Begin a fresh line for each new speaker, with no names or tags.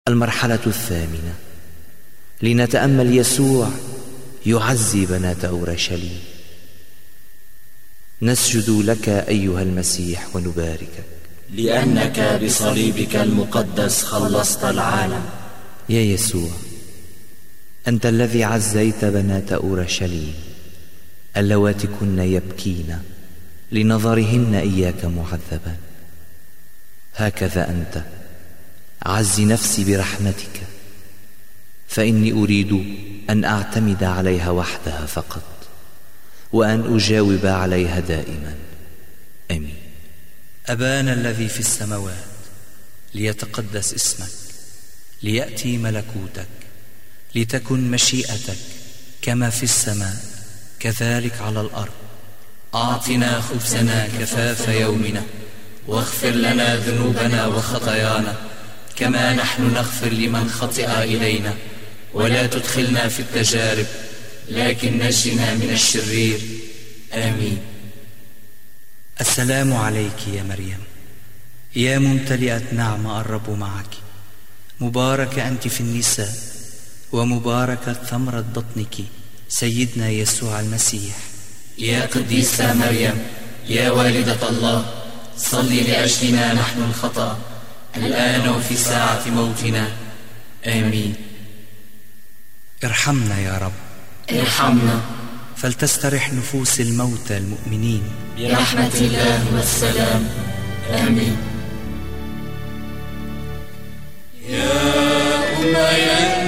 المرحلة الثامنة، لنتأمل يسوع يعزي بنات أورشليم. نسجد لك أيها المسيح ونباركك،
لأنك بصليبك المقدس خلصت العالم.
يا يسوع، أنت الذي عزيت بنات أورشليم اللواتي كن يبكين لنظرهن إياك معذبا. هكذا أنت عز نفسي برحمتك، فإني أريد أن أعتمد عليها وحدها فقط، وأن أجاوب عليها دائما. آمين.
أبانا الذي في السماوات، ليتقدس اسمك، ليأتي ملكوتك، لتكن مشيئتك كما في السماء كذلك على الأرض.
أعطنا خبزنا كفاف يومنا، واغفر لنا ذنوبنا وخطايانا كما نحن نغفر لمن خطئ إلينا، ولا تدخلنا في التجارب لكن نجنا من الشرير. آمين.
السلام عليك يا مريم، يا ممتلئة نعمة، الرب معك، مباركة أنت في النساء، ومباركة ثمرة بطنك سيدنا يسوع المسيح.
يا قديسة مريم، يا والدة الله، صلي لأجلنا نحن الخطأ الآن وفي ساعة موتنا. آمين.
ارحمنا يا رب،
ارحمنا،
فلتسترح نفوس الموتى المؤمنين
برحمة الله والسلام. آمين.
يا أم